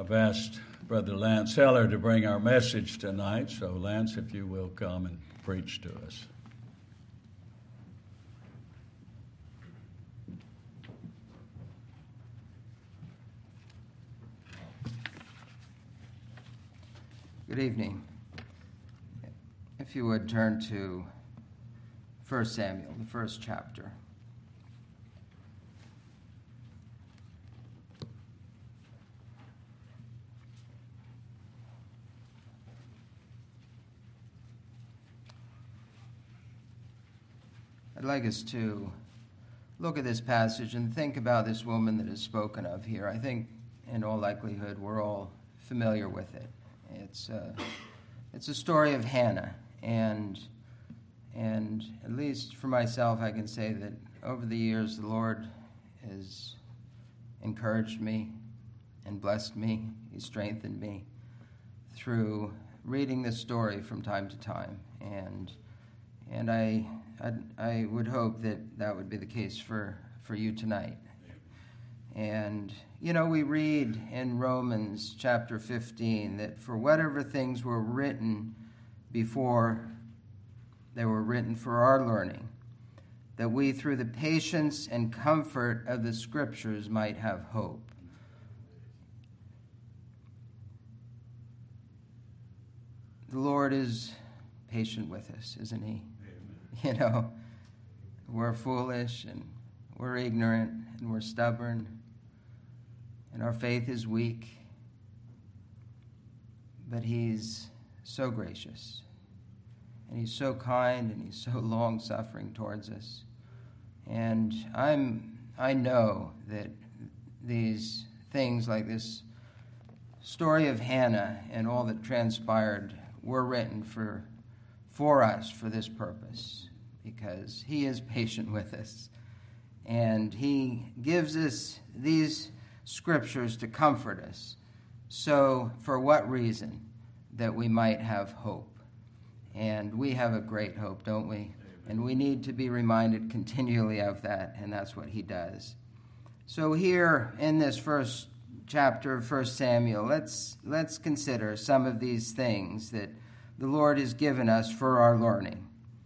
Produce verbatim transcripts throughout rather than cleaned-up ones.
I've asked Brother Lance Heller to bring our message tonight. So, Lance, if you will come and preach to us. Good evening. If you would turn to First Samuel, the first chapter. I'd like us to look at this passage and think about this woman that is spoken of here. I think, in all likelihood, we're all familiar with it. It's a, it's a story of Hannah, and and at least for myself, I can say that over the years, the Lord has encouraged me and blessed me. He strengthened me through reading this story from time to time, and and I I, I would hope that that would be the case for, for you tonight. And, you know, we read in Romans chapter fifteen that for whatever things were written before, they were written for our learning, that we through the patience and comfort of the Scriptures might have hope. The Lord is patient with us, isn't he? You know, we're foolish and we're ignorant and we're stubborn and our faith is weak, but he's so gracious and he's so kind and he's so long-suffering towards us. And I'm, I know that these things like this story of Hannah and all that transpired were written for for us for this purpose, because he is patient with us. And he gives us these scriptures to comfort us. So for what reason? That we might have hope. And we have a great hope, don't we? And we need to be reminded continually of that, and that's what he does. So here in this first chapter of First Samuel, let's let's consider some of these things that the Lord has given us for our learning.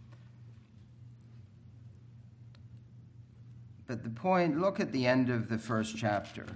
But the point, look at the end of the first chapter.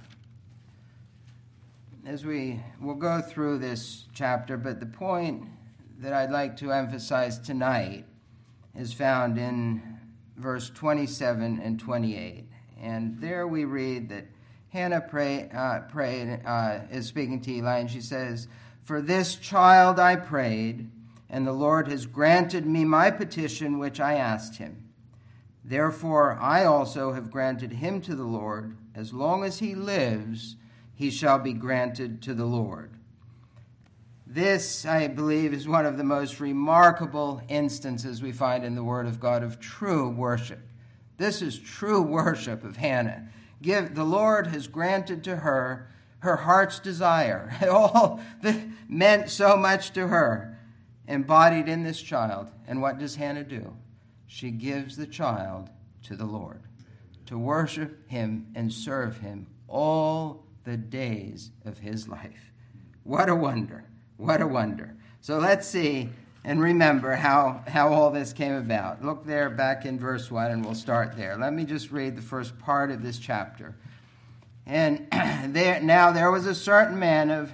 As we will go through this chapter, but the point that I'd like to emphasize tonight is found in verse twenty-seven and twenty-eight. And there we read that Hannah pray, uh, prayed, uh, is speaking to Eli, and she says, "For this child I prayed, and the Lord has granted me my petition which I asked him. Therefore I also have granted him to the Lord. As long as he lives, he shall be granted to the Lord." This, I believe, is one of the most remarkable instances we find in the Word of God of true worship. This is true worship of Hannah. Give, the Lord has granted to her her heart's desire. All that meant so much to her, embodied in this child. And what does Hannah do? She gives the child to the Lord to worship him and serve him all the days of his life. What a wonder. What a wonder. So let's see and remember how, how all this came about. Look there back in verse one, and we'll start there. Let me just read the first part of this chapter. And there now there was a certain man of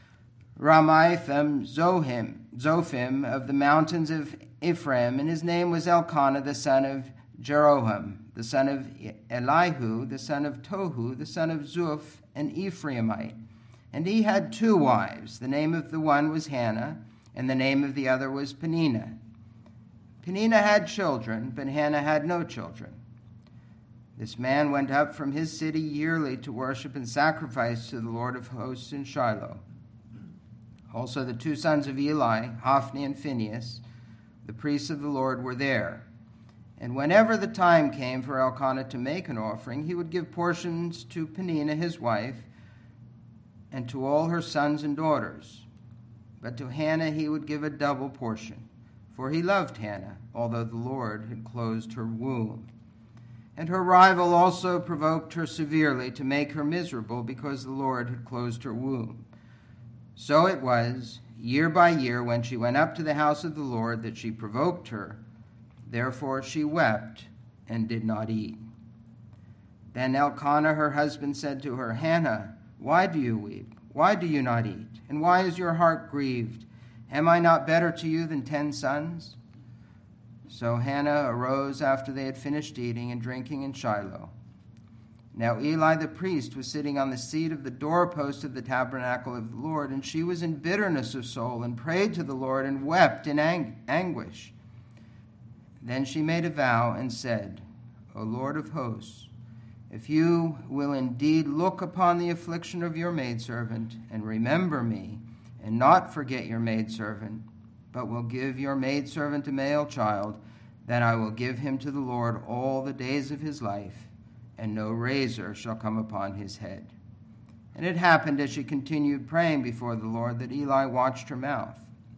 Ramathim Zohim, Zophim of the mountains of Ephraim, and his name was Elkanah, the son of Jeroham, the son of Elihu, the son of Tohu, the son of Zuph, an Ephraimite. And he had two wives. The name of the one was Hannah, and the name of the other was Peninnah. Peninnah had children, but Hannah had no children. This man went up from his city yearly to worship and sacrifice to the Lord of hosts in Shiloh. Also the two sons of Eli, Hophni and Phinehas, the priests of the Lord, were there. And whenever the time came for Elkanah to make an offering, he would give portions to Peninnah his wife, and to all her sons and daughters. But to Hannah he would give a double portion, for he loved Hannah, although the Lord had closed her womb. And her rival also provoked her severely to make her miserable, because the Lord had closed her womb. So it was, year by year, when she went up to the house of the Lord, that she provoked her. Therefore she wept and did not eat. Then Elkanah, her husband, said to her, Hannah, why do you weep? Why do you not eat? And why is your heart grieved? Am I not better to you than ten sons? So Hannah arose after they had finished eating and drinking in Shiloh. Now Eli the priest was sitting on the seat of the doorpost of the tabernacle of the Lord, and she was in bitterness of soul, and prayed to the Lord, and wept in ang- anguish. Then she made a vow and said, O Lord of hosts, if you will indeed look upon the affliction of your maidservant, and remember me, and not forget your maidservant, but will give your maidservant a male child, then I will give him to the Lord all the days of his life, and no razor shall come upon his head. And it happened as she continued praying before the Lord that Eli watched her mouth.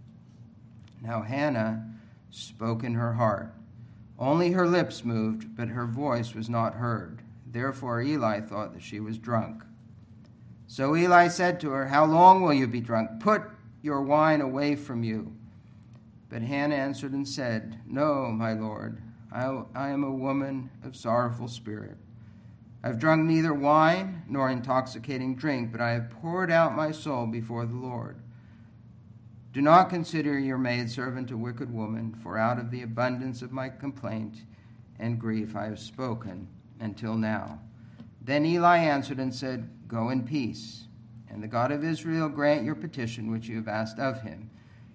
Now Hannah spoke in her heart. Only her lips moved, but her voice was not heard. Therefore Eli thought that she was drunk. So Eli said to her, How long will you be drunk? Put your wine away from you. But Hannah answered and said, No, my Lord, I, I am a woman of sorrowful spirit. I have drunk neither wine nor intoxicating drink, but I have poured out my soul before the Lord. Do not consider your maidservant a wicked woman, for out of the abundance of my complaint and grief I have spoken until now. Then Eli answered and said, Go in peace, and the God of Israel grant your petition which you have asked of him.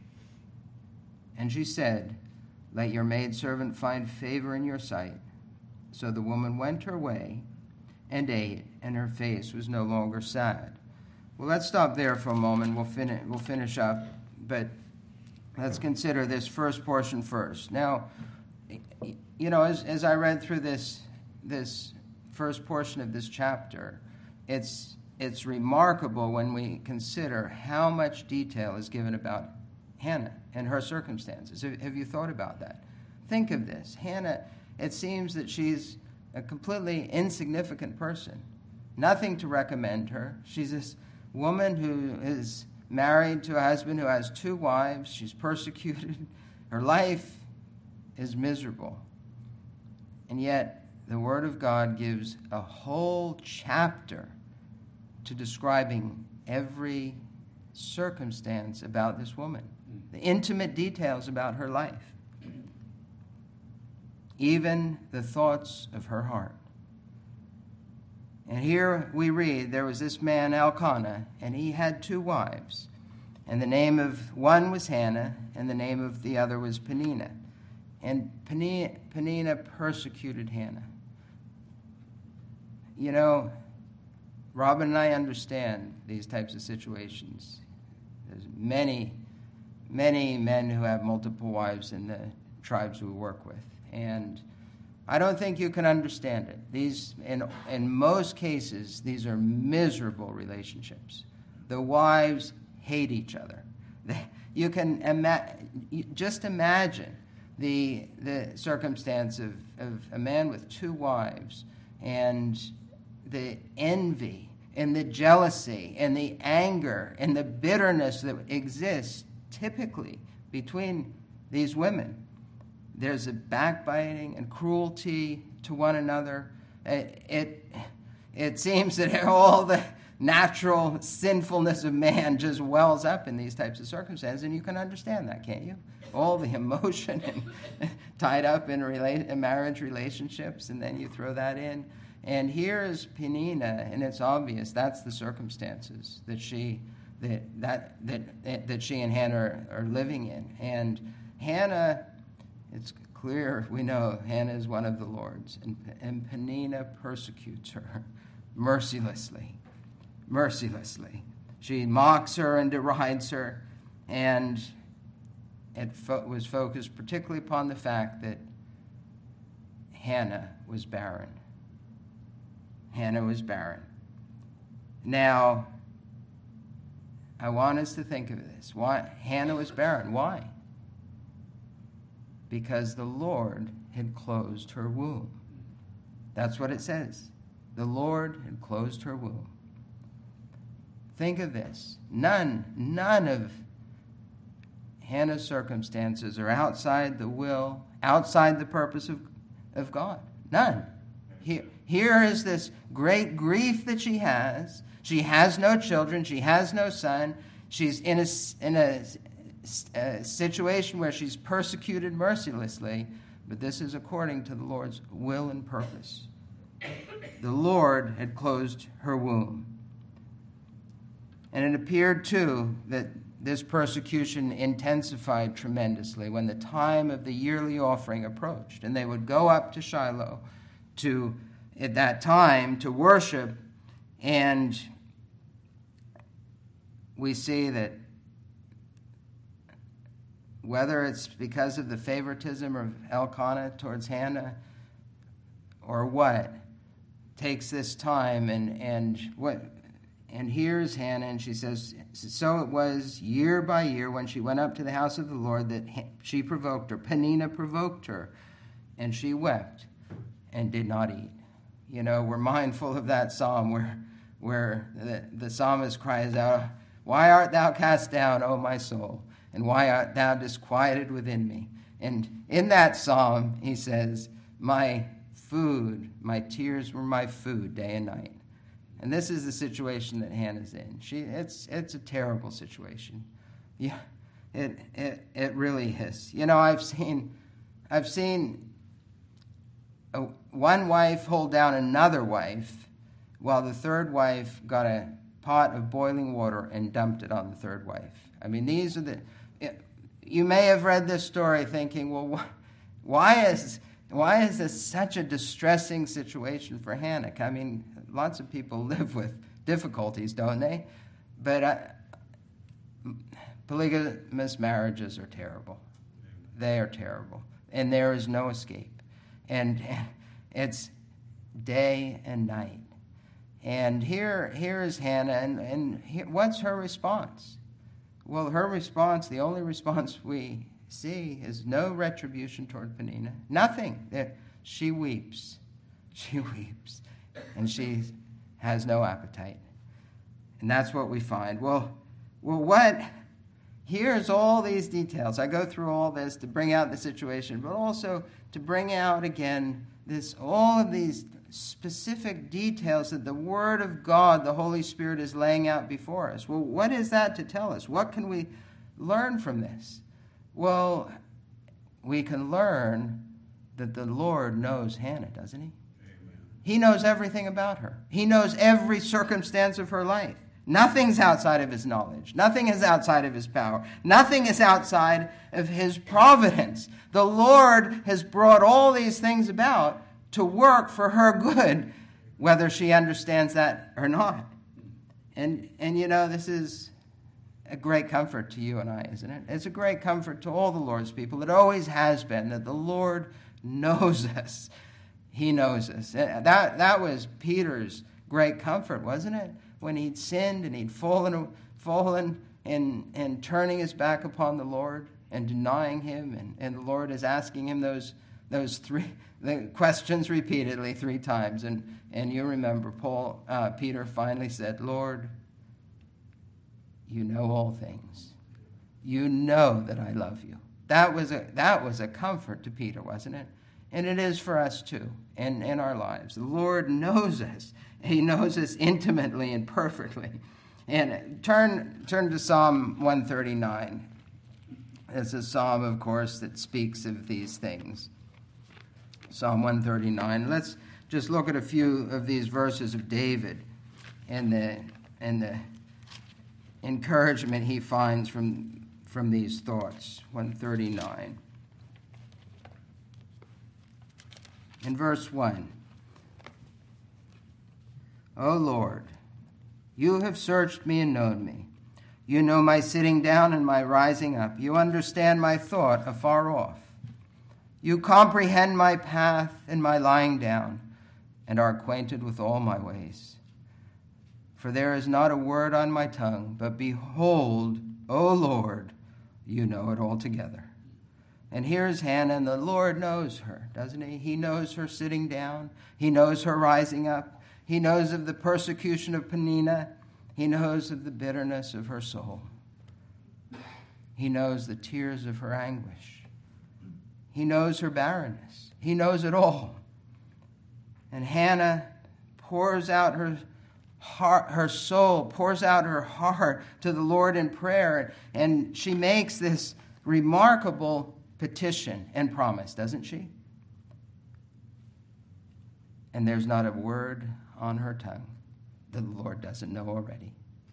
And she said, Let your maidservant find favor in your sight. So the woman went her way and ate, and her face was no longer sad. Well, let's stop there for a moment. We'll finish, we'll finish up, but let's consider this first portion first. Now, you know, as, as I read through this this first portion of this chapter, it's it's remarkable when we consider how much detail is given about Hannah and her circumstances. Have, have you thought about that? Think of this. Hannah, it seems that she's a completely insignificant person. Nothing to recommend her. She's this woman who is married to a husband who has two wives. She's persecuted. Her life is miserable. And yet, the Word of God gives a whole chapter to describing every circumstance about this woman, the intimate details about her life, even the thoughts of her heart. And here we read, there was this man Elkanah, and he had two wives. And the name of one was Hannah, and the name of the other was Peninnah. And Peninnah persecuted Hannah. You know, Robin and I understand these types of situations. There's many, many men who have multiple wives in the tribes we work with. And I don't think you can understand it. These, in, in most cases, these are miserable relationships. The wives hate each other. You can ima- just imagine the the circumstance of, of a man with two wives, and the envy and the jealousy and the anger and the bitterness that exists typically between these women. There's a backbiting and cruelty to one another. It, it, it seems that all the natural sinfulness of man just wells up in these types of circumstances, and you can understand that, can't you? All the emotion and tied up in, rela- in marriage relationships, and then you throw that in. And here is Peninnah, and it's obvious that's the circumstances that she that that that that she and Hannah are, are living in. And Hannah, it's clear we know Hannah is one of the Lord's, and, and Peninnah persecutes her mercilessly, mercilessly. She mocks her and derides her, and it fo- was focused particularly upon the fact that Hannah was barren. Hannah was barren. Now, I want us to think of this. Why Hannah was barren? Why? Because the Lord had closed her womb. That's what it says. The Lord had closed her womb. Think of this. None, none of Hannah's circumstances are outside the will, outside the purpose of, of God. None. Here, here is this great grief that she has. She has no children. She has no son. She's in a, in a, a situation where she's persecuted mercilessly, but this is according to the Lord's will and purpose. The Lord had closed her womb. And it appeared, too, that this persecution intensified tremendously when the time of the yearly offering approached. And they would go up to Shiloh to, at that time, to worship. And we see that whether it's because of the favoritism of Elkanah towards Hannah or what, takes this time and, and what... And here's Hannah, and she says, so it was year by year when she went up to the house of the Lord that she provoked her. Peninnah provoked her, and she wept and did not eat. You know, we're mindful of that psalm where, where the, the psalmist cries out, why art thou cast down, O my soul? And why art thou disquieted within me? And in that psalm, he says, my food, my tears were my food day and night. And this is the situation that Hannah's in. She, it's it's a terrible situation. Yeah, it it it really is. You know, I've seen, I've seen a, one wife hold down another wife, while the third wife got a pot of boiling water and dumped it on the third wife. I mean, these are the. You may have read this story thinking, well, wh- why is why is this such a distressing situation for Hannah? I mean, lots of people live with difficulties, don't they? But uh, polygamous marriages are terrible. They are terrible. And there is no escape. And it's day and night. And here, here is Hannah, and, and here, what's her response? Well, her response, the only response we see, is no retribution toward Peninnah. Nothing. She weeps. She weeps. And she has no appetite. And that's what we find. Well, well, what? Here's all these details. I go through all this to bring out the situation, but also to bring out again this all of these specific details that the Word of God, the Holy Spirit, is laying out before us. Well, what is that to tell us? What can we learn from this? Well, we can learn that the Lord knows Hannah, doesn't he? Amen. He knows everything about her. He knows every circumstance of her life. Nothing's outside of his knowledge. Nothing is outside of his power. Nothing is outside of his providence. The Lord has brought all these things about to work for her good, whether she understands that or not. And, and you know, this is a great comfort to you and I, isn't it? It's a great comfort to all the Lord's people. It always has been, that the Lord knows us. He knows us. That, that was Peter's great comfort, wasn't it? When he'd sinned and he'd fallen, fallen and, and turning his back upon the Lord and denying him, and, and the Lord is asking him those those three the questions repeatedly three times. And, and you remember, Paul, uh, Peter finally said, Lord, you know all things. You know that I love you. That was a that was a comfort to Peter, wasn't it? And it is for us too, in, in our lives. The Lord knows us. He knows us intimately and perfectly. And turn turn to Psalm one thirty-nine. It's a psalm, of course, that speaks of these things. Psalm one thirty-nine. Let's just look at a few of these verses of David and the and the encouragement he finds from from these thoughts. one thirty-nine. In verse one. O Lord, you have searched me and known me. You know my sitting down and my rising up. You understand my thought afar off. You comprehend my path and my lying down, and are acquainted with all my ways. For there is not a word on my tongue, but behold, O Lord, you know it altogether. And here's Hannah, and the Lord knows her, doesn't he? He knows her sitting down. He knows her rising up. He knows of the persecution of Peninnah. He knows of the bitterness of her soul. He knows the tears of her anguish. He knows her barrenness. He knows it all. And Hannah pours out her heart, her soul, pours out her heart to the Lord in prayer. And she makes this remarkable petition and promise, doesn't she? And there's not a word on her tongue that the Lord doesn't know already.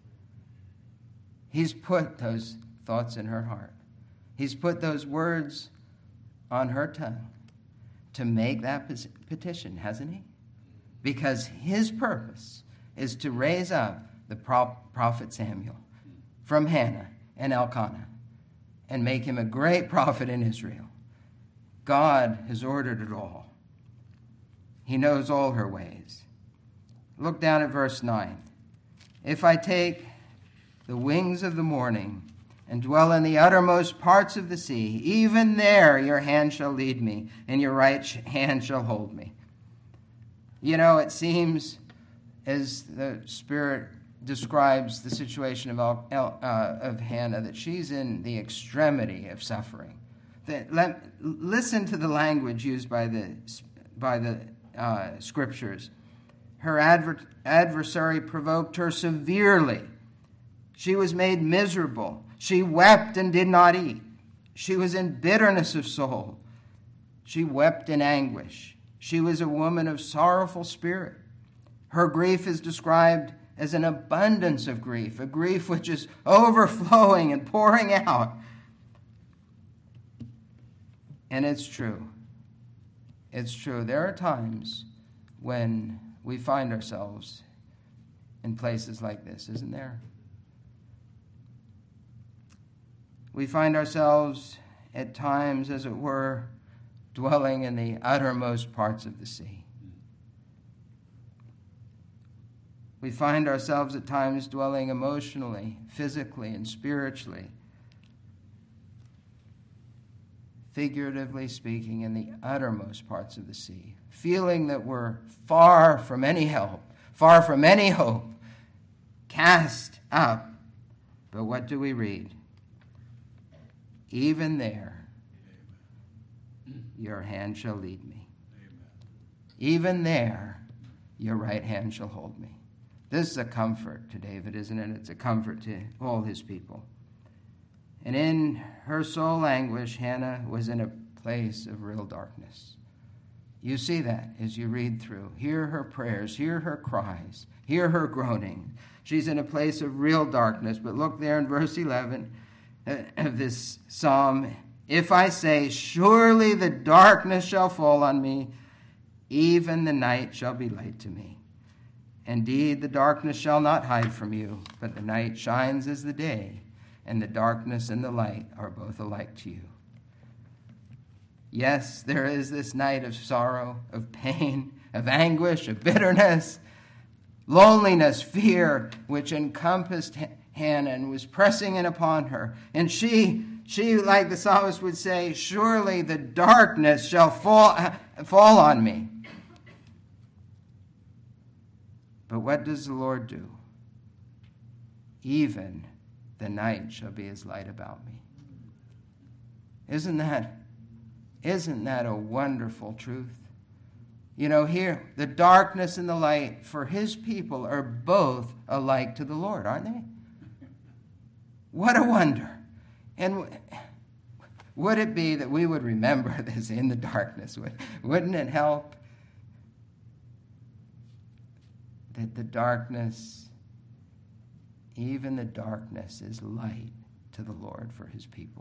He's put those thoughts in her heart. He's put those words on her tongue to make that petition, hasn't he? Because his purpose is to raise up the prophet Samuel from Hannah and Elkanah and make him a great prophet in Israel. God has ordered it all. He knows all her ways. Look down at verse nine. If I take the wings of the morning and dwell in the uttermost parts of the sea, even there your hand shall lead me, and your right hand shall hold me. You know, it seems as the Spirit describes the situation of, El, El, uh, of Hannah, that she's in the extremity of suffering. That, let, listen to the language used by the, by the uh, Scriptures. Her adver- adversary provoked her severely. She was made miserable. She wept and did not eat. She was in bitterness of soul. She wept in anguish. She was a woman of sorrowful spirit. Her grief is described as an abundance of grief, a grief which is overflowing and pouring out. And it's true. It's true. There are times when we find ourselves in places like this, isn't there? We find ourselves at times, as it were, dwelling in the uttermost parts of the sea. We find ourselves at times dwelling emotionally, physically, and spiritually, figuratively speaking, in the uttermost parts of the sea, feeling that we're far from any help, far from any hope, cast up. But what do we read? Even there, your hand shall lead me. Even there, your right hand shall hold me. This is a comfort to David, isn't it? It's a comfort to all his people. And in her soul anguish, Hannah was in a place of real darkness. You see that as you read through. Hear her prayers, hear her cries, hear her groaning. She's in a place of real darkness. But look there in verse eleven of this psalm. If I say, surely the darkness shall fall on me, even the night shall be light to me. Indeed, the darkness shall not hide from you, but the night shines as the day, and the darkness and the light are both alike to you. Yes, there is this night of sorrow, of pain, of anguish, of bitterness, loneliness, fear, which encompassed Hannah and was pressing in upon her. And she, she, like the psalmist would say, surely the darkness shall fall, fall on me. But what does the Lord do? Even the night shall be as light about me. Isn't that, isn't that a wonderful truth? You know, here, the darkness and the light for his people are both alike to the Lord, aren't they? What a wonder. And would it be that we would remember this in the darkness? Wouldn't it help? That the darkness, even the darkness, is light to the Lord for his people.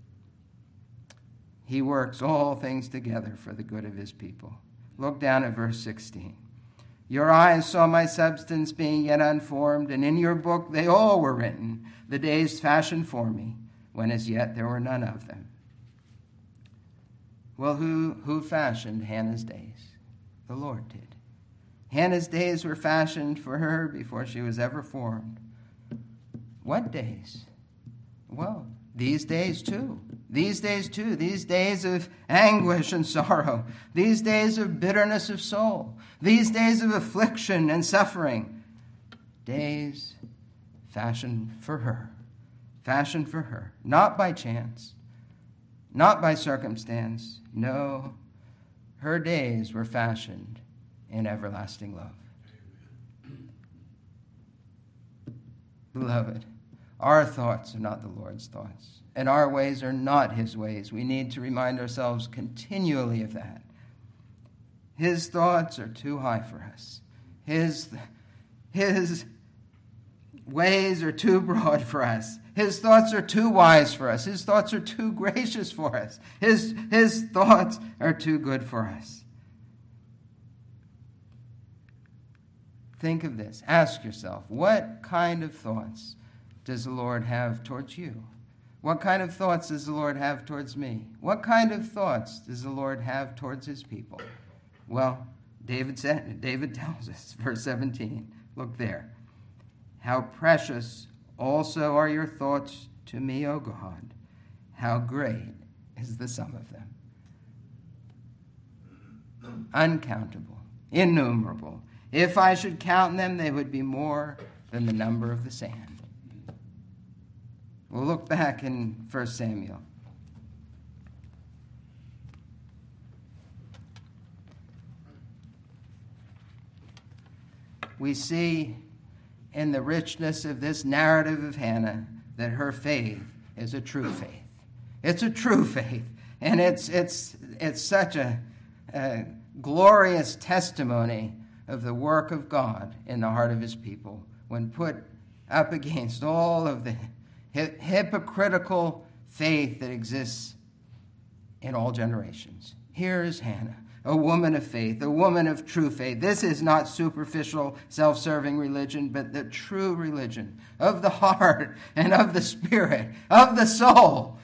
He works all things together for the good of his people. Look down at verse sixteen. Your eyes saw my substance being yet unformed, and in your book they all were written, the days fashioned for me, when as yet there were none of them. Well, who, who fashioned Hannah's days? The Lord did. Hannah's days were fashioned for her before she was ever formed. What days? Well, these days too. These days too. These days of anguish and sorrow. These days of bitterness of soul. These days of affliction and suffering. Days fashioned for her, fashioned for her, not by chance, not by circumstance. No, her days were fashioned in everlasting love. Beloved, our thoughts are not the Lord's thoughts, and our ways are not his ways. We need to remind ourselves continually of that. His thoughts are too high for us. His, his ways are too broad for us. His thoughts are too wise for us. His thoughts are too gracious for us. His, his thoughts are too good for us. Think of this. Ask yourself, what kind of thoughts does the Lord have towards you? What kind of thoughts does the Lord have towards me? What kind of thoughts does the Lord have towards his people? Well, David said, David tells us, verse seventeen. Look there. How precious also are your thoughts to me, O God. How great is the sum of them. Uncountable, innumerable. If I should count them, they would be more than the number of the sand. We'll look back in First Samuel. We see in the richness of this narrative of Hannah that her faith is a true faith. It's a true faith. And it's it's it's such a, a glorious testimony of the work of God in the heart of his people when put up against all of the hi- hypocritical faith that exists in all generations. Here is Hannah, a woman of faith, a woman of true faith. This is not superficial, self-serving religion, but the true religion of the heart and of the spirit, of the soul.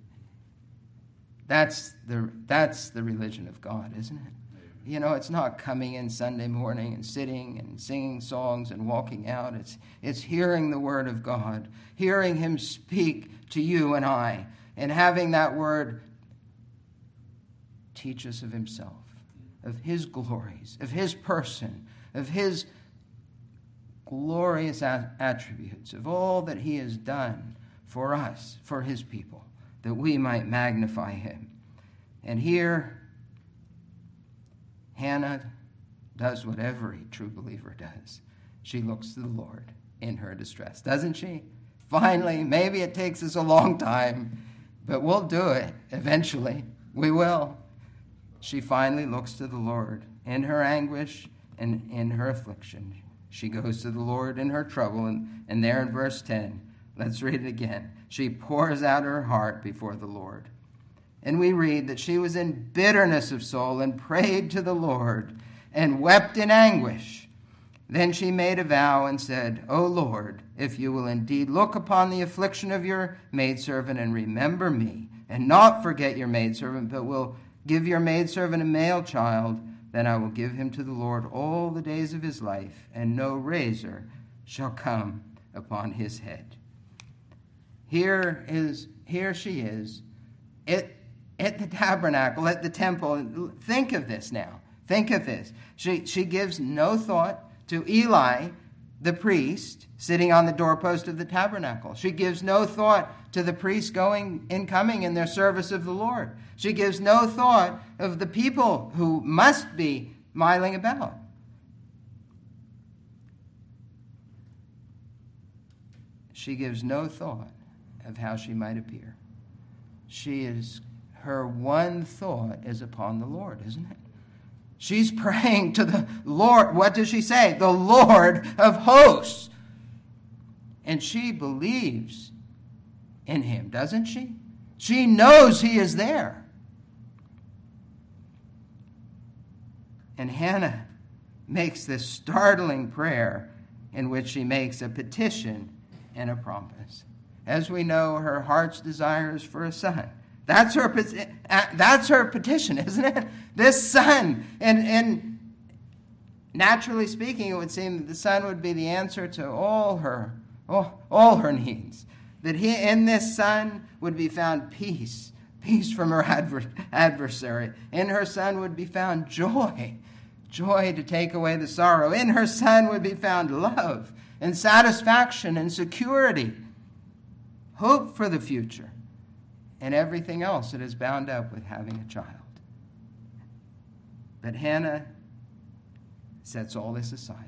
That's the, that's the religion of God, isn't it? You know, it's not coming in Sunday morning and sitting and singing songs and walking out. It's, it's hearing the word of God, hearing him speak to you and I, and having that word teach us of himself, of his glories, of his person, of his glorious attributes, of all that he has done for us, for his people, that we might magnify him. And here, Hannah does what every true believer does. She looks to the Lord in her distress, doesn't she? Finally, maybe it takes us a long time, but we'll do it eventually. We will. She finally looks to the Lord in her anguish and in her affliction. She goes to the Lord in her trouble, and, and there in verse ten, let's read it again. She pours out her heart before the Lord. And we read that she was in bitterness of soul and prayed to the Lord and wept in anguish. Then she made a vow and said, O Lord, if you will indeed look upon the affliction of your maidservant and remember me, and not forget your maidservant, but will give your maidservant a male child, then I will give him to the Lord all the days of his life, and no razor shall come upon his head. Here is, here she is, it. At the tabernacle, at the temple. Think of this now. Think of this. She, she gives no thought to Eli, the priest, sitting on the doorpost of the tabernacle. She gives no thought to the priests going and coming in their service of the Lord. She gives no thought of the people who must be miling about. She gives no thought of how she might appear. She is Her one thought is upon the Lord, isn't it? She's praying to the Lord. What does she say? The Lord of hosts. And she believes in him, doesn't she? She knows he is there. And Hannah makes this startling prayer in which she makes a petition and a promise. As we know, her heart's desire is for a son. That's her, that's her petition, isn't it? This son. And, and naturally speaking, it would seem that the son would be the answer to all her, all, all her needs. That he, in this son would be found peace, peace from her adver- adversary. In her son would be found joy, joy to take away the sorrow. In her son would be found love. and satisfaction and security, hope for the future, and everything else that is bound up with having a child. But Hannah sets all this aside.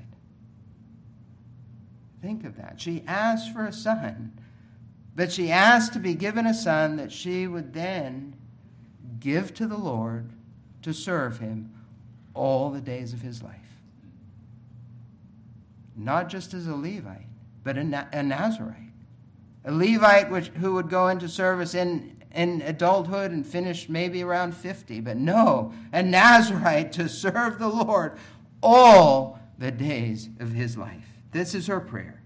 Think of that. She asked for a son, but she asked to be given a son that she would then give to the Lord to serve him all the days of his life. Not just as a Levite, but a, Na- a Nazarite. A Levite which, who would go into service in, in adulthood and finish maybe around fifty. But no, a Nazarite to serve the Lord all the days of his life. This is her prayer.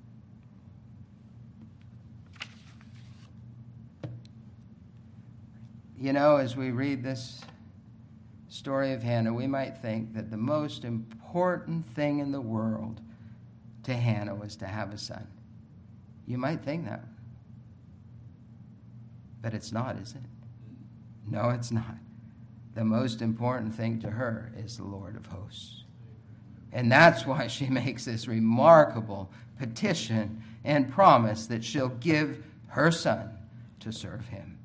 You know, as we read this story of Hannah, we might think that the most important thing in the world to Hannah was to have a son. You might think that. But it's not, is it? No, it's not. The most important thing to her is the Lord of hosts. And that's why she makes this remarkable petition and promise that she'll give her son to serve him.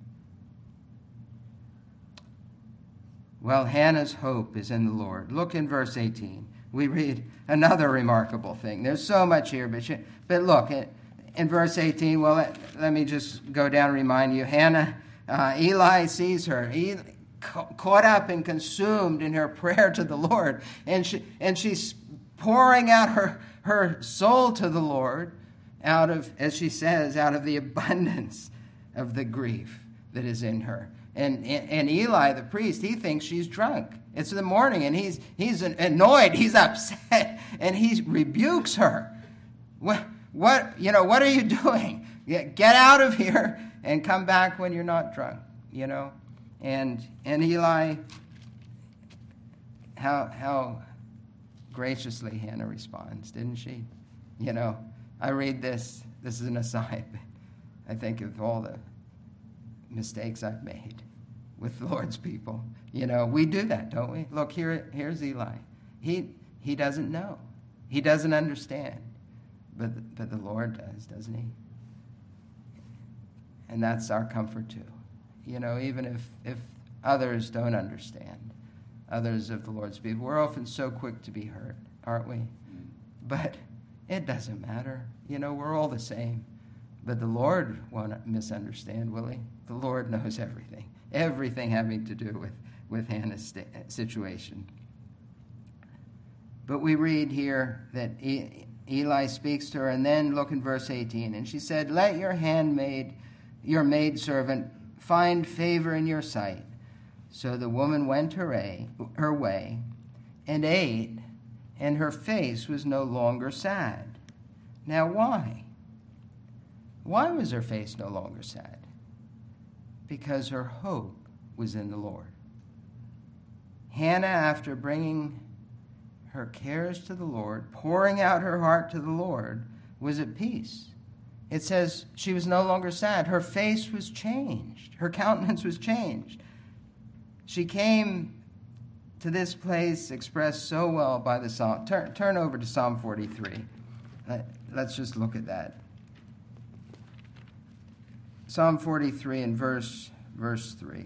Well, Hannah's hope is in the Lord. Look in verse eighteen. We read another remarkable thing. There's so much here, but, she, but look, in verse eighteen, well, let, let me just go down and remind you. Hannah, uh, Eli sees her. He, caught up and consumed in her prayer to the Lord. And she and she's pouring out her, her soul to the Lord out of, as she says, out of the abundance of the grief that is in her. And, and, and Eli, the priest, he thinks she's drunk. It's the morning, and he's he's annoyed, he's upset, and he rebukes her. What, what, you know, what are you doing? Get out of here and come back when you're not drunk, you know? And and Eli, how how graciously Hannah responds, didn't she? You know, I read this, this is an aside, but I think of all the mistakes I've made with the Lord's people. You know, we do that, don't we? Look, here here's Eli. He he doesn't know. He doesn't understand. But but the Lord does, doesn't he? And that's our comfort too. You know, even if, if others don't understand, others of the Lord's people, we're often so quick to be hurt, aren't we? But it doesn't matter. You know, we're all the same. But the Lord won't misunderstand, will he? The Lord knows everything, everything having to do with, with Hannah's st- situation. But we read here that e- Eli speaks to her, and then look in verse eighteen. And she said, "Let your handmaid, your maidservant, find favor in your sight." So the woman went her way, her way and ate, and her face was no longer sad. Now why? Why was her face no longer sad? Because her hope was in the Lord. Hannah, after bringing her cares to the Lord, pouring out her heart to the Lord, was at peace. It says she was no longer sad. Her face was changed. Her countenance was changed. She came to this place expressed so well by the psalm. Turn, turn over to Psalm forty-three. Let, let's just look at that. Psalm forty-three and verse, verse three.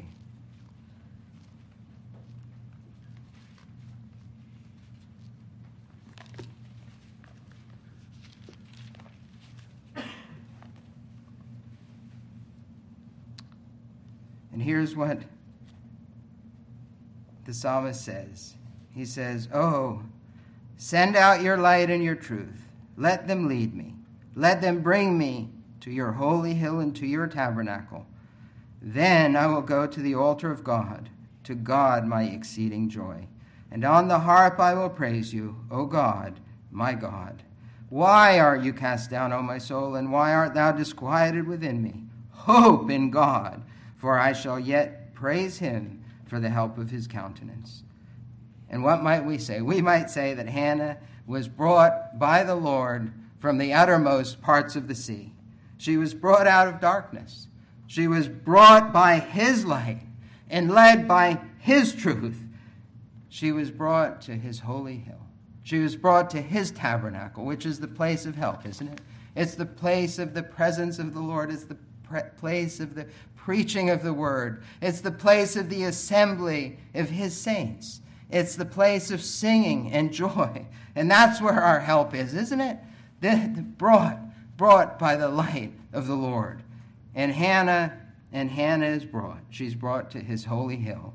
And here's what the psalmist says. He says, "Oh, send out your light and your truth. Let them lead me. Let them bring me to your holy hill and to your tabernacle. Then I will go to the altar of God, to God my exceeding joy. And on the harp I will praise you, O God, my God. Why are you cast down, O my soul, and why art thou disquieted within me? Hope in God, for I shall yet praise him for the help of his countenance." And what might we say? We might say that Hannah was brought by the Lord from the uttermost parts of the sea. She was brought out of darkness. She was brought by his light and led by his truth. She was brought to his holy hill, She was brought to his tabernacle, which is the place of help, isn't it? It's the place of the presence of the Lord. It's the pre- place of the preaching of the word. It's the place of the assembly of his saints. It's the place of singing and joy. And that's where our help is, isn't it? The, the brought, brought by the light of the Lord. And Hannah, and Hannah is brought. She's brought to his holy hill.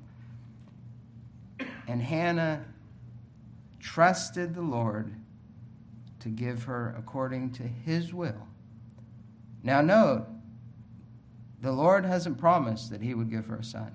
And Hannah trusted the Lord to give her according to his will. Now note, the Lord hasn't promised that he would give her a son.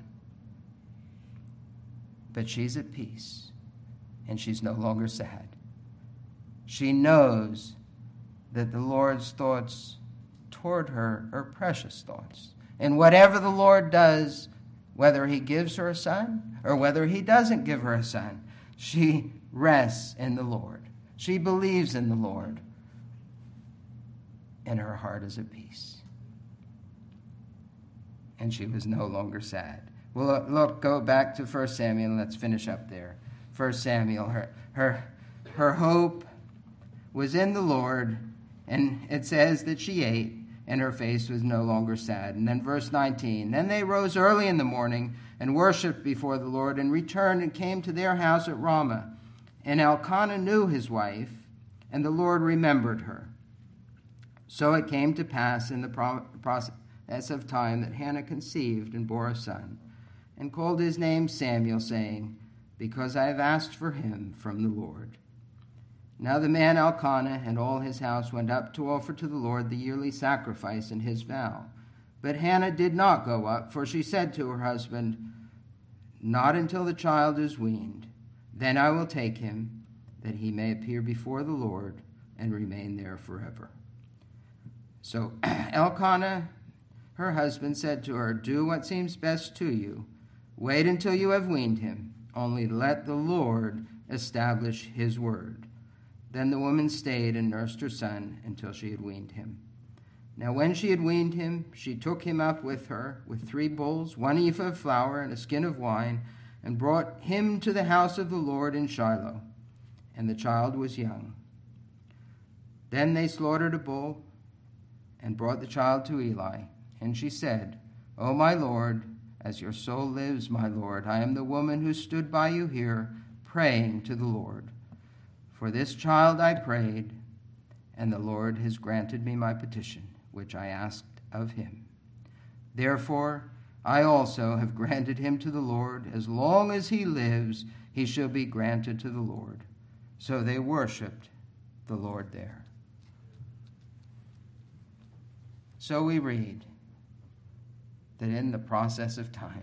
But she's at peace, and she's no longer sad. She knows that the Lord's thoughts toward her are precious thoughts. And whatever the Lord does, whether he gives her a son or whether he doesn't give her a son, she rests in the Lord. She believes in the Lord, and her heart is at peace. And she was no longer sad. Well, look, go back to First Samuel, and let's finish up there. First Samuel, her, her, her hope was in the Lord, and it says that she ate, and her face was no longer sad. And then verse nineteen, then they rose early in the morning and worshipped before the Lord, and returned and came to their house at Ramah. And Elkanah knew his wife, and the Lord remembered her. So it came to pass in the pro- process of time that Hannah conceived and bore a son, and called his name Samuel, saying, because I have asked for him from the Lord. Now the man Elkanah and all his house went up to offer to the Lord the yearly sacrifice and his vow. But Hannah did not go up, for she said to her husband, not until the child is weaned. Then I will take him, that he may appear before the Lord and remain there forever. So Elkanah, her husband, said to her, do what seems best to you. Wait until you have weaned him. Only let the Lord establish his word. Then the woman stayed and nursed her son until she had weaned him. Now when she had weaned him, she took him up with her with three bulls, one ephah of flour, and a skin of wine, and brought him to the house of the Lord in Shiloh. And the child was young. Then they slaughtered a bull and brought the child to Eli. And she said, O my Lord, as your soul lives, my Lord, I am the woman who stood by you here, praying to the Lord. For this child I prayed, and the Lord has granted me my petition, which I asked of him. Therefore, I also have granted him to the Lord. As long as he lives, he shall be granted to the Lord. So they worshipped the Lord there. So we read that in the process of time,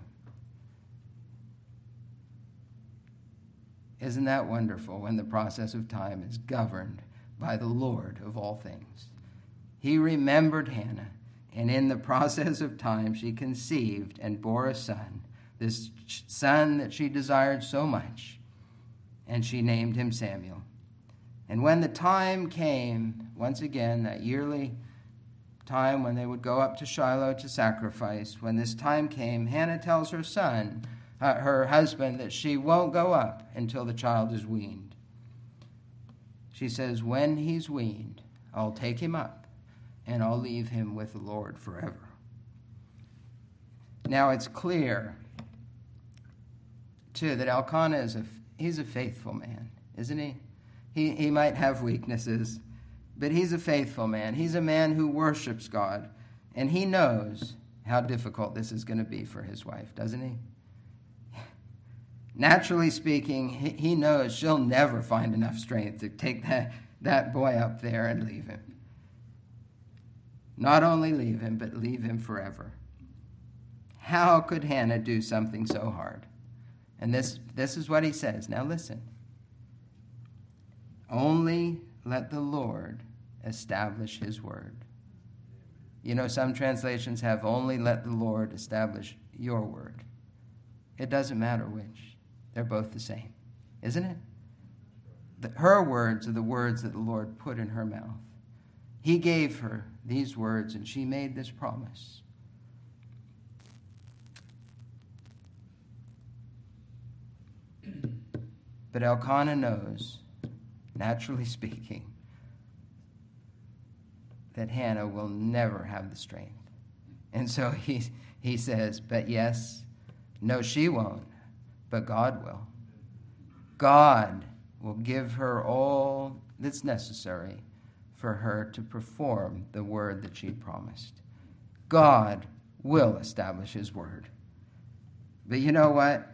isn't that wonderful when the process of time is governed by the Lord of all things? He remembered Hannah, and in the process of time she conceived and bore a son, this son that she desired so much, and she named him Samuel. And when the time came, once again, that yearly time when they would go up to Shiloh to sacrifice, when this time came, Hannah tells her son, uh, her husband, that she won't go up until the child is weaned. She says, when he's weaned, I'll take him up and I'll leave him with the Lord forever. Now it's clear, too, that Elkanah is a, he's a faithful man, isn't he? He, he might have weaknesses, but he's a faithful man. He's a man who worships God, and he knows how difficult this is going to be for his wife, doesn't he? Naturally speaking, he knows she'll never find enough strength to take that, that boy up there and leave him. Not only leave him, but leave him forever. How could Hannah do something so hard? And this, this is what he says. Now listen. Only let the Lord establish his word. You know, some translations have only let the Lord establish your word. It doesn't matter which. They're both the same, isn't it? The, her words are the words that the Lord put in her mouth. He gave her these words, and she made this promise. But Elkanah knows naturally speaking, that Hannah will never have the strength. And so he, he says, but yes, no, she won't, but God will. God will give her all that's necessary for her to perform the word that she promised. God will establish his word. But you know what?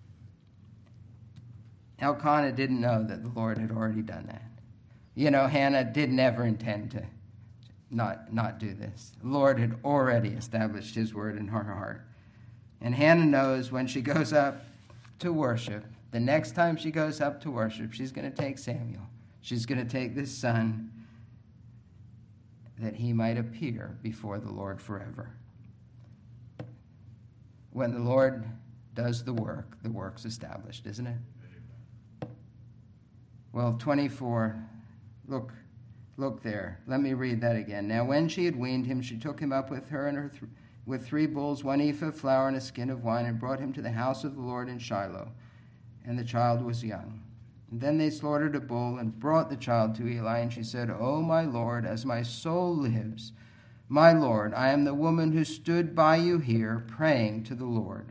Elkanah didn't know that the Lord had already done that. You know, Hannah did never intend to not, not do this. The Lord had already established his word in her heart. And Hannah knows when she goes up to worship, the next time she goes up to worship, she's going to take Samuel. She's going to take this son that he might appear before the Lord forever. When the Lord does the work, the work's established, isn't it? Well, twenty-four, look, look there. Let me read that again. Now, when she had weaned him, she took him up with her and her th- with three bulls, one ephah of flour, and a skin of wine, and brought him to the house of the Lord in Shiloh. And the child was young. And then they slaughtered a bull and brought the child to Eli, and she said, "O my Lord, as my soul lives, my Lord, I am the woman who stood by you here praying to the Lord.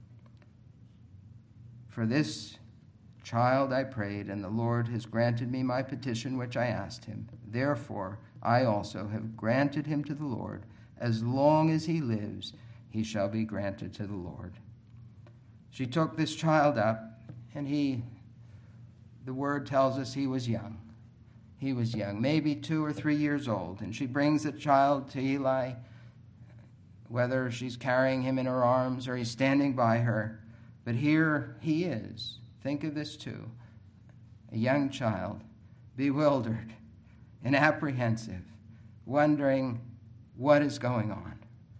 For this child I prayed, and the Lord has granted me my petition which I asked him. Therefore I also have granted him to the Lord. As long as he lives, he shall be granted to the Lord." She took this child up, and he, the word tells us he was young. He was young, maybe two or three years old. And she brings the child to Eli, whether she's carrying him in her arms or he's standing by her. But here he is. Think of this too. A young child, bewildered and apprehensive, wondering what is going on.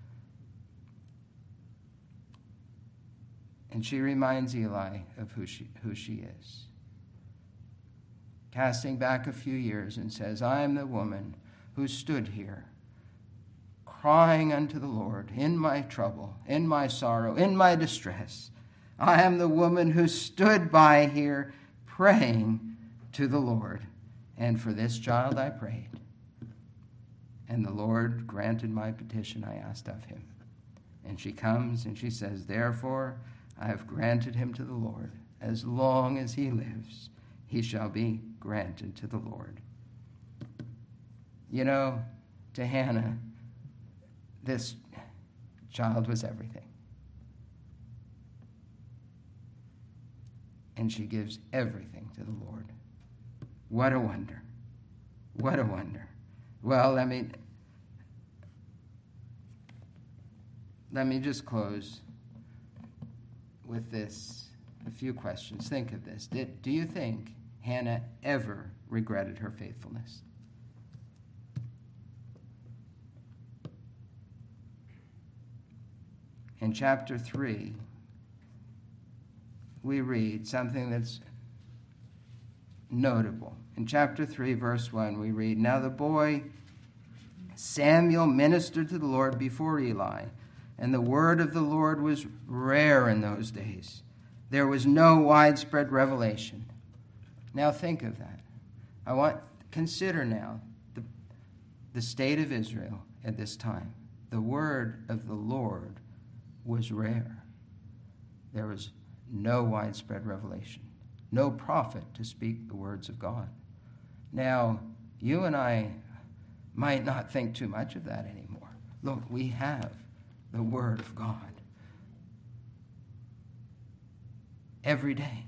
And she reminds Eli of who she, who she is. Casting back a few years, and says, "I am the woman who stood here, crying unto the Lord in my trouble, in my sorrow, in my distress. I am the woman who stood by here praying to the Lord. And for this child I prayed. And the Lord granted my petition I asked of him." And she comes and she says, "Therefore I have granted him to the Lord. As long as he lives, he shall be granted to the Lord." You know, to Hannah, this child was everything. And she gives everything to the Lord. What a wonder. What a wonder. Well, let me, let me just close with this, a few questions. Think of this. Did, do you think Hannah ever regretted her faithfulness? In chapter three, we read something that's notable. In chapter three, verse one, we read, "Now the boy Samuel ministered to the Lord before Eli, and the word of the Lord was rare in those days. There was no widespread revelation." Now think of that. I want, consider now the, the state of Israel at this time. The word of the Lord was rare. There was no widespread revelation. No prophet to speak the words of God. Now, you and I might not think too much of that anymore. Look, we have the word of God every day.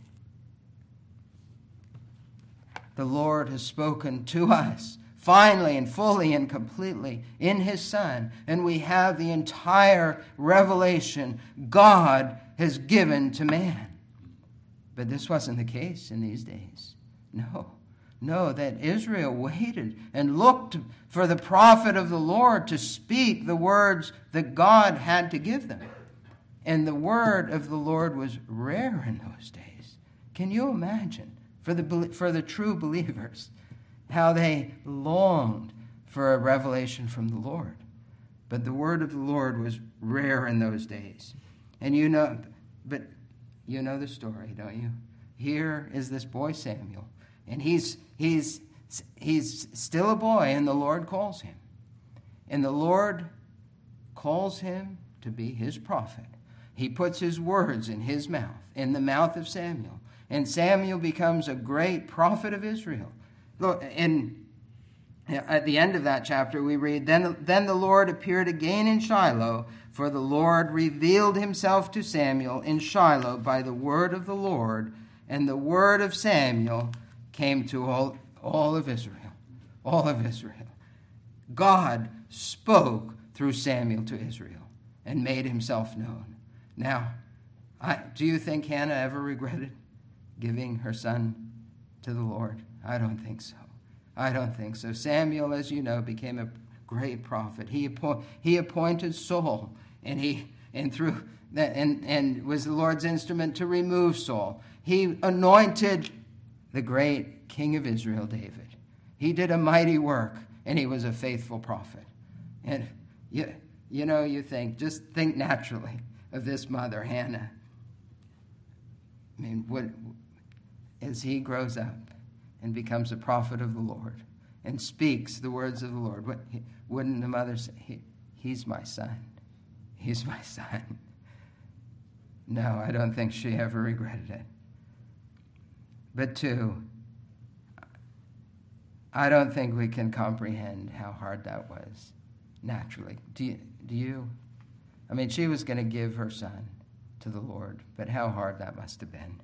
The Lord has spoken to us finally and fully and completely in his Son, and we have the entire revelation God has given to man. But this wasn't the case in these days. No. No, that Israel waited and looked for the prophet of the Lord to speak the words that God had to give them. And the word of the Lord was rare in those days. Can you imagine, for the, for the true believers, how they longed for a revelation from the Lord? But the word of the Lord was rare in those days. And you know, but you know the story, don't you? Here is this boy Samuel. And he's, he's, he's still a boy, and the Lord calls him. And the Lord calls him to be his prophet. He puts his words in his mouth, in the mouth of Samuel. And Samuel becomes a great prophet of Israel. Look, in, at the end of that chapter, we read, then, then the Lord appeared again in Shiloh, for the Lord revealed himself to Samuel in Shiloh by the word of the Lord, and the word of Samuel came to all, all of Israel. All of Israel. God spoke through Samuel to Israel and made himself known. Now, I, do you think Hannah ever regretted giving her son to the Lord? I don't think so. I don't think so. Samuel, as you know, became a great prophet. He appoint, he appointed Saul, and he and through that and, and was the Lord's instrument to remove Saul. He anointed the great king of Israel, David. He did a mighty work, and he was a faithful prophet. And you, you know, you think, just think naturally of this mother, Hannah. I mean, what, as he grows up and becomes a prophet of the Lord and speaks the words of the Lord, what, wouldn't the mother say, he, he's my son. He's my son. No, I don't think she ever regretted it. But two, I don't think we can comprehend how hard that was, naturally. Do you? Do you? I mean, she was going to give her son to the Lord, but how hard that must have been.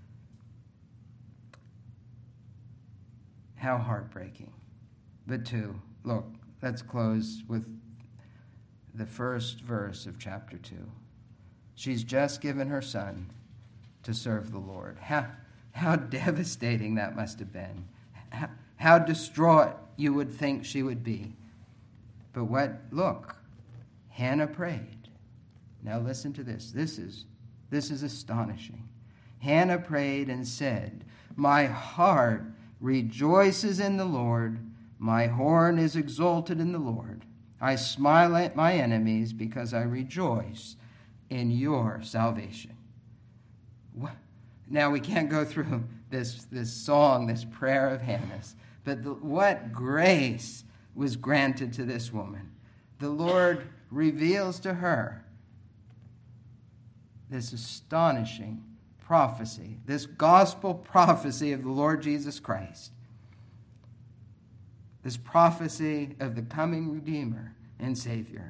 How heartbreaking. But two, look, let's close with the first verse of chapter two. She's just given her son to serve the Lord. How, how devastating that must have been. How, how distraught you would think she would be. But what, look, Hannah prayed. Now listen to this. This is, this is astonishing. Hannah prayed and said, my heart rejoices in the Lord. My horn is exalted in the Lord. I smile at my enemies because I rejoice in your salvation. Now we can't go through this, this song, this prayer of Hannah's, but the, what grace was granted to this woman. The Lord reveals to her this astonishing prophecy, this gospel prophecy of the Lord Jesus Christ, this prophecy of the coming Redeemer and Savior.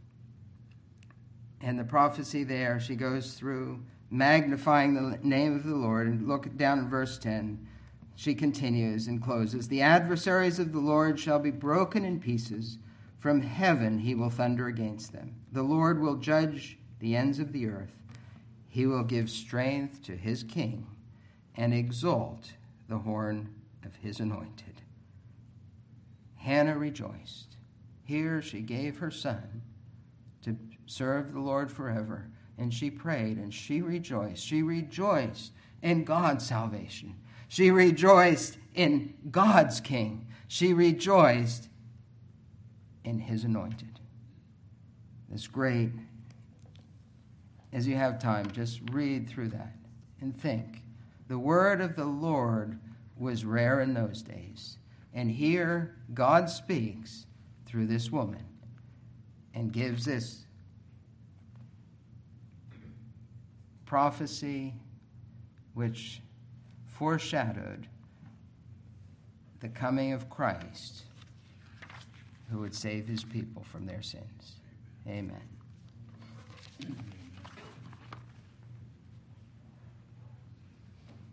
And the prophecy there, she goes through magnifying the name of the Lord. And look down in verse ten. She continues and closes. The adversaries of the Lord shall be broken in pieces. From heaven he will thunder against them. The Lord will judge the ends of the earth. He will give strength to his king and exalt the horn of his anointed. Hannah rejoiced. Here she gave her son to serve the Lord forever. And she prayed and she rejoiced. She rejoiced in God's salvation. She rejoiced in God's king. She rejoiced in his anointed. This great, as you have time, just read through that and think. The word of the Lord was rare in those days. And here God speaks through this woman and gives this prophecy which foreshadowed the coming of Christ, who would save his people from their sins. Amen.